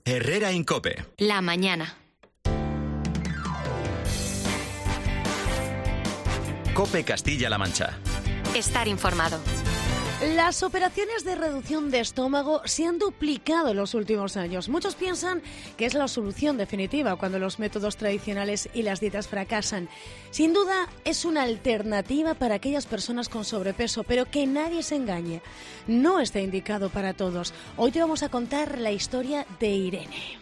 Herrera Incope. La mañana. COPE Castilla-La Mancha. Estar informado. Las operaciones de reducción de estómago se han duplicado en los últimos años. Muchos piensan que es la solución definitiva cuando los métodos tradicionales y las dietas fracasan. Sin duda, es una alternativa para aquellas personas con sobrepeso, pero que nadie se engañe. No está indicado para todos. Hoy te vamos a contar la historia de Irene.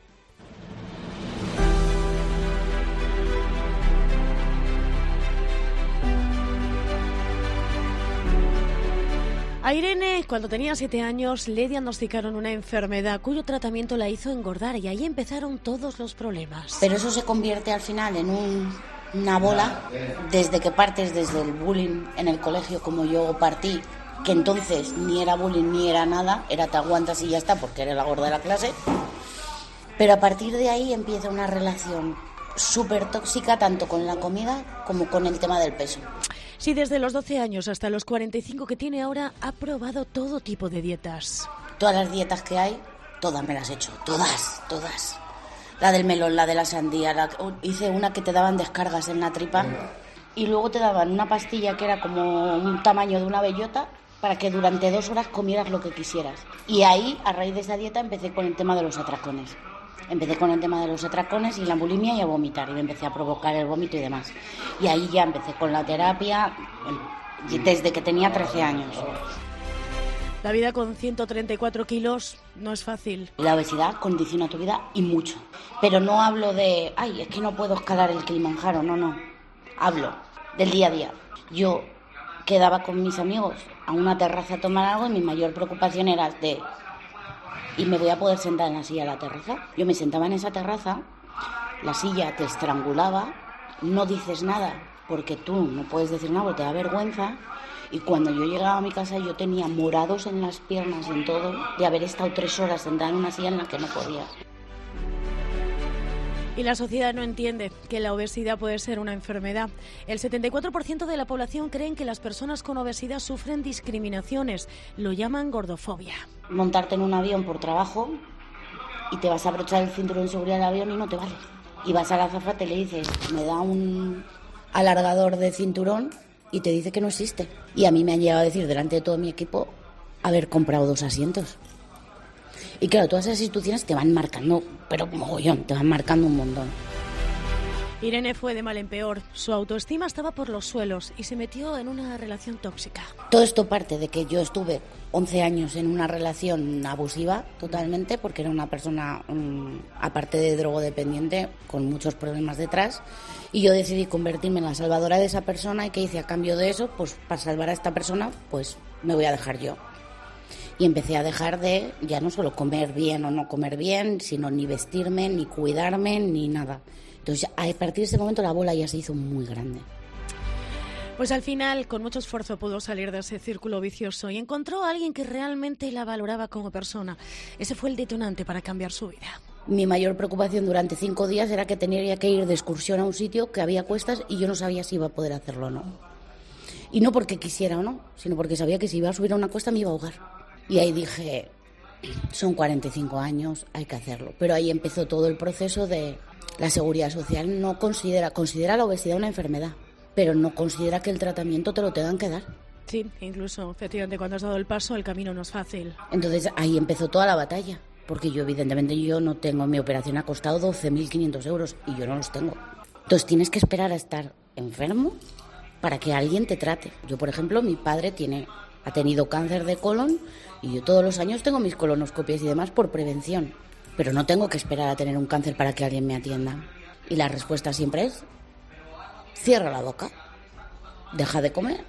A Irene, cuando tenía 7 años, le diagnosticaron una enfermedad cuyo tratamiento la hizo engordar y ahí empezaron todos los problemas. Pero eso se convierte al final en una bola desde que partes desde el bullying en el colegio, como yo partí, que entonces ni era bullying ni era nada, era te aguantas y ya está porque eres la gorda de la clase. Pero a partir de ahí empieza una relación súper tóxica tanto con la comida como con el tema del peso. Sí, desde los 12 años hasta los 45 que tiene ahora, ha probado todo tipo de dietas. Todas las dietas que hay, todas me las he hecho, todas. La del melón, la de la sandía, hice una que te daban descargas en la tripa y luego te daban una pastilla que era como un tamaño de una bellota para que durante 2 horas comieras lo que quisieras. Y ahí, a raíz de esa dieta, empecé con el tema de los atracones. Empecé con el tema de los atracones y la bulimia y a vomitar. Y me empecé a provocar el vómito y demás. Y ahí ya empecé con la terapia desde que tenía 13 años. La vida con 134 kilos no es fácil. La obesidad condiciona tu vida y mucho. Pero no hablo de, es que no puedo escalar el Kilimanjaro. No. Hablo del día a día. Yo quedaba con mis amigos a una terraza a tomar algo y mi mayor preocupación era de... ¿Y me voy a poder sentar en la silla de la terraza? Yo me sentaba en esa terraza, la silla te estrangulaba, no dices nada porque tú no puedes decir nada porque te da vergüenza. Y cuando yo llegaba a mi casa yo tenía morados en las piernas y en todo de haber estado 3 horas sentada en una silla en la que no podía. Y la sociedad no entiende que la obesidad puede ser una enfermedad. El 74% de la población creen que las personas con obesidad sufren discriminaciones. Lo llaman gordofobia. Montarte en un avión por trabajo y te vas a abrochar el cinturón de seguridad del avión y no te vale. Y vas a la azafata y le dices, me da un alargador de cinturón y te dice que no existe. Y a mí me han llegado a decir delante de todo mi equipo haber comprado 2 asientos. Y claro, todas esas instituciones te van marcando, pero mogollón, te van marcando un montón. Irene fue de mal en peor. Su autoestima estaba por los suelos y se metió en una relación tóxica. Todo esto parte de que yo estuve 11 años en una relación abusiva totalmente, porque era una persona, aparte de drogodependiente, con muchos problemas detrás. Y yo decidí convertirme en la salvadora de esa persona. ¿Y qué hice a cambio de eso? Pues para salvar a esta persona, pues me voy a dejar yo. Y empecé a dejar de ya no solo comer bien o no comer bien, sino ni vestirme, ni cuidarme, ni nada. Entonces, a partir de ese momento la bola ya se hizo muy grande. Pues al final, con mucho esfuerzo, pudo salir de ese círculo vicioso y encontró a alguien que realmente la valoraba como persona. Ese fue el detonante para cambiar su vida. Mi mayor preocupación durante 5 días era que tenía que ir de excursión a un sitio que había cuestas y yo no sabía si iba a poder hacerlo o no. Y no porque quisiera o no, sino porque sabía que si iba a subir a una cuesta me iba a ahogar. Y ahí dije, son 45 años, hay que hacerlo. Pero ahí empezó todo el proceso de la seguridad social. No considera la obesidad una enfermedad, pero no considera que el tratamiento te lo tengan que dar. Sí, incluso, efectivamente, cuando has dado el paso, el camino no es fácil. Entonces ahí empezó toda la batalla, porque yo evidentemente no tengo, mi operación ha costado 12.500 euros y yo no los tengo. Entonces tienes que esperar a estar enfermo para que alguien te trate. Yo, por ejemplo, mi padre ha tenido cáncer de colon y yo todos los años tengo mis colonoscopias y demás por prevención. Pero no tengo que esperar a tener un cáncer para que alguien me atienda. Y la respuesta siempre es, cierra la boca, deja de comer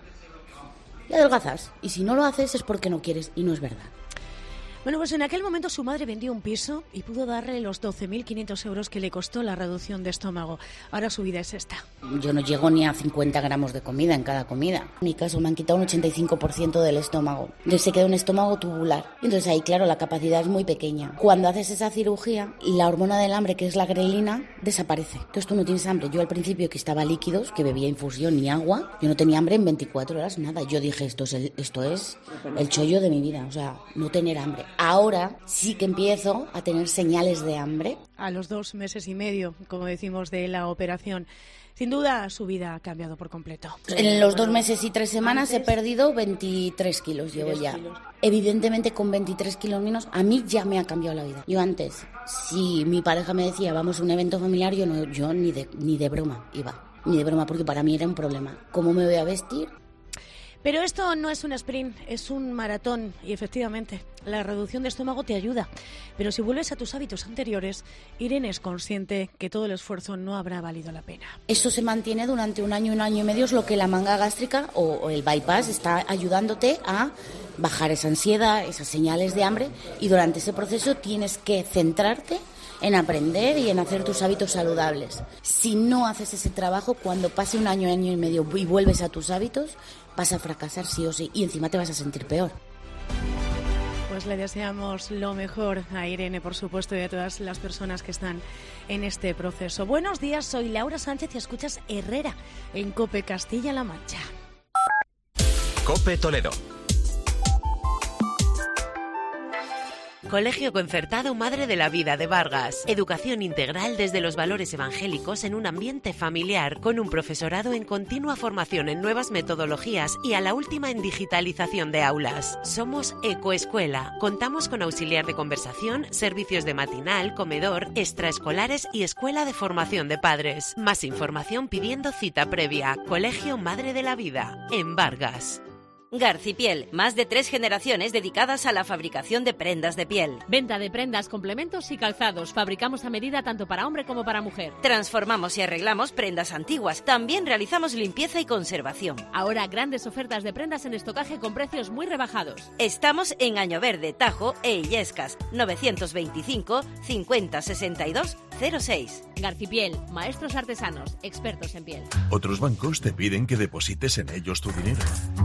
y adelgazas. Y si no lo haces es porque no quieres y no es verdad. Bueno, pues en aquel momento su madre vendió un piso y pudo darle los 12.500 euros que le costó la reducción de estómago. Ahora su vida es esta. Yo no llego ni a 50 gramos de comida en cada comida. En mi caso me han quitado un 85% del estómago. Entonces se queda un estómago tubular. Entonces ahí, claro, la capacidad es muy pequeña. Cuando haces esa cirugía, la hormona del hambre, que es la grelina, desaparece. Entonces tú no tienes hambre. Yo al principio, que estaba líquidos, que bebía infusión y agua, yo no tenía hambre en 24 horas, nada. Yo dije, esto es el chollo de mi vida, o sea, no tener hambre. Ahora sí que empiezo a tener señales de hambre. A los 2 meses y medio, como decimos, de la operación. Sin duda, su vida ha cambiado por completo. En los 2 meses y 3 semanas he perdido 23 kilos, llevo ya. Evidentemente, con 23 kilos menos, a mí ya me ha cambiado la vida. Yo antes, si mi pareja me decía, vamos a un evento familiar, yo ni de broma iba. Ni de broma, porque para mí era un problema. ¿Cómo me voy a vestir? Pero esto no es un sprint, es un maratón y efectivamente la reducción de estómago te ayuda. Pero si vuelves a tus hábitos anteriores, Irene es consciente que todo el esfuerzo no habrá valido la pena. Eso se mantiene durante un año y medio, es lo que la manga gástrica o el bypass está ayudándote a bajar esa ansiedad, esas señales de hambre, y durante ese proceso tienes que centrarte en aprender y en hacer tus hábitos saludables. Si no haces ese trabajo, cuando pase un año y medio y vuelves a tus hábitos, vas a fracasar sí o sí y encima te vas a sentir peor. Pues le deseamos lo mejor a Irene, por supuesto, y a todas las personas que están en este proceso. Buenos días, soy Laura Sánchez y escuchas Herrera en COPE Castilla-La Mancha. COPE Toledo. Colegio Concertado Madre de la Vida de Vargas. Educación integral desde los valores evangélicos en un ambiente familiar, con un profesorado en continua formación en nuevas metodologías y a la última en digitalización de aulas. Somos Ecoescuela. Contamos con auxiliar de conversación, servicios de matinal, comedor, extraescolares y escuela de formación de padres. Más información pidiendo cita previa. Colegio Madre de la Vida, en Vargas. Garcipiel, más de 3 generaciones dedicadas a la fabricación de prendas de piel. Venta de prendas, complementos y calzados. Fabricamos a medida tanto para hombre como para mujer. Transformamos y arreglamos prendas antiguas. También realizamos limpieza y conservación. Ahora grandes ofertas de prendas en estocaje con precios muy rebajados. Estamos en Añoverde, Tajo e Illescas. 925 50 62 06. Garcipiel, maestros artesanos, expertos en piel. Otros bancos te piden que deposites en ellos tu dinero.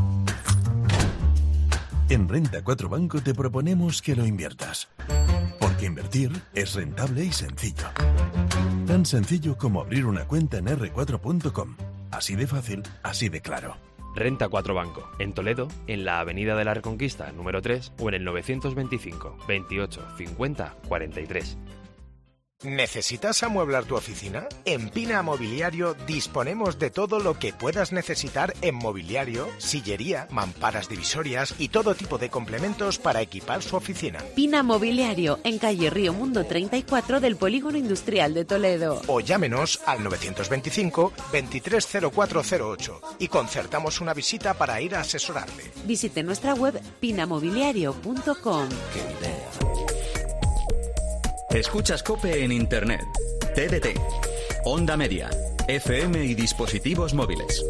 En Renta 4 Banco te proponemos que lo inviertas. Porque invertir es rentable y sencillo. Tan sencillo como abrir una cuenta en r4.com. Así de fácil, así de claro. Renta 4 Banco, en Toledo, en la Avenida de la Reconquista, número 3, o en el 925 28 50 43. ¿Necesitas amueblar tu oficina? En Pina Mobiliario disponemos de todo lo que puedas necesitar en mobiliario, sillería, mamparas divisorias y todo tipo de complementos para equipar su oficina. Pina Mobiliario, en calle Río Mundo 34 del Polígono Industrial de Toledo. O llámenos al 925 230408 y concertamos una visita para ir a asesorarle. Visite nuestra web pinamobiliario.com. ¡Qué idea! Escuchas COPE en Internet, TDT, Onda Media, FM y dispositivos móviles.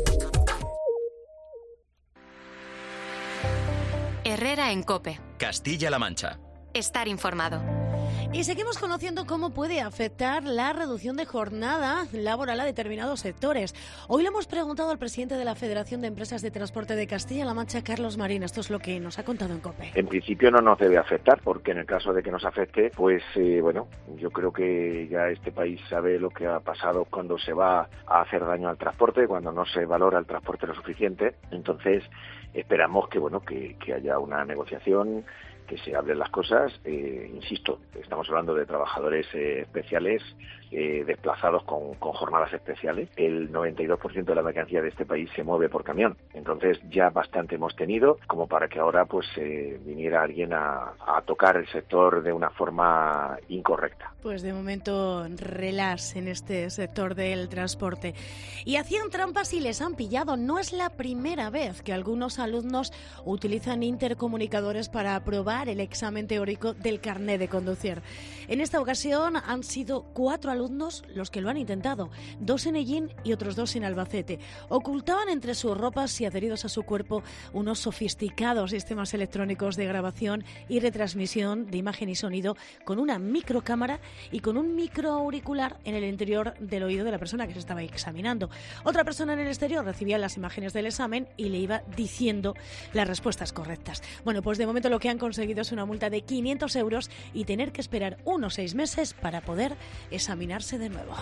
Herrera en COPE. Castilla-La Mancha. Estar informado. Y seguimos conociendo cómo puede afectar la reducción de jornada laboral a determinados sectores. Hoy le hemos preguntado al presidente de la Federación de Empresas de Transporte de Castilla-La Mancha, Carlos Marín. Esto es lo que nos ha contado en COPE. En principio no nos debe afectar, porque en el caso de que nos afecte, pues yo creo que ya este país sabe lo que ha pasado cuando se va a hacer daño al transporte, cuando no se valora el transporte lo suficiente. Entonces esperamos que haya una negociación, que se hablen las cosas. Insisto, estamos hablando de trabajadores especiales desplazados con jornadas especiales. El 92% de la mercancía de este país se mueve por camión. Entonces ya bastante hemos tenido como para que ahora viniera alguien a tocar el sector de una forma incorrecta. Pues de momento relax en este sector del transporte. Y hacían trampas y les han pillado. No es la primera vez que algunos alumnos utilizan intercomunicadores para aprobar el examen teórico del carné de conducir. En esta ocasión han sido 4 alumnos los que lo han intentado, 2 en Ellín y otros 2 en Albacete. Ocultaban entre sus ropas y adheridos a su cuerpo unos sofisticados sistemas electrónicos de grabación y retransmisión de imagen y sonido con una microcámara y con un microauricular en el interior del oído de la persona que se estaba examinando. Otra persona en el exterior recibía las imágenes del examen y le iba diciendo las respuestas correctas. Bueno, pues de momento lo que han conseguido es una multa de 500 euros y tener que esperar unos 6 meses para poder examinarse de nuevo.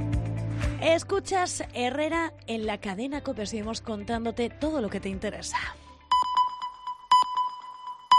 Escuchas Herrera en la cadena COPE. Seguimos contándote todo lo que te interesa.